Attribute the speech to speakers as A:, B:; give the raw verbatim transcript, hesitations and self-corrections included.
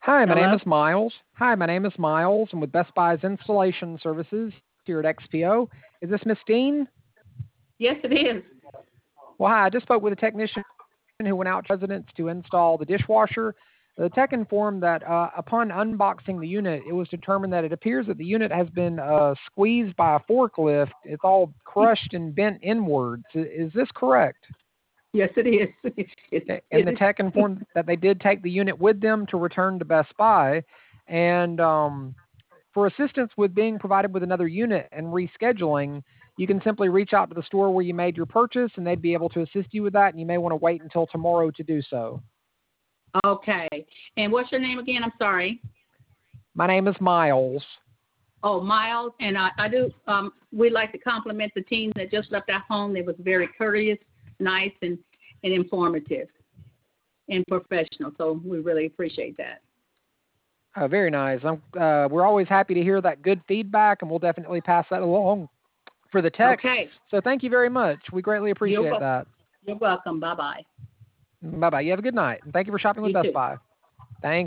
A: Hi, my name
B: Hello?
A: is Miles. Hi, my name is Miles. I'm with Best Buy's installation services here at X P O. Is this Miss Dean?
B: Yes, it is.
A: Well, hi. I just spoke with a technician who went out to residents to install the dishwasher. The tech informed that uh, upon unboxing the unit, it was determined that it appears that the unit has been uh, squeezed by a forklift. It's all crushed and bent inwards. I- Is this correct?
B: Yes, it is. It's
A: A- And the
B: it
A: tech
B: is.
A: informed that they did take the unit with them to return to Best Buy. And um, for assistance with being provided with another unit and rescheduling, you can simply reach out to the store where you made your purchase and they'd be able to assist you with that. And you may want to wait until tomorrow to do so.
B: Okay. And what's your name again? I'm sorry.
A: My name is Miles.
B: Oh, Miles. And I, I do. Um, we'd like to compliment the team that just left our home. They was very courteous, nice, and and informative and professional. So we really appreciate that.
A: Uh, very nice. I'm, uh, we're always happy to hear that good feedback, and we'll definitely pass that along for the techs.
B: Okay.
A: So thank you very much. We greatly
B: You're
A: appreciate
B: wel-
A: that.
B: you're welcome. Bye bye.
A: Bye bye. You have a good night, and thank you for shopping with
B: You
A: Best
B: too.
A: Buy.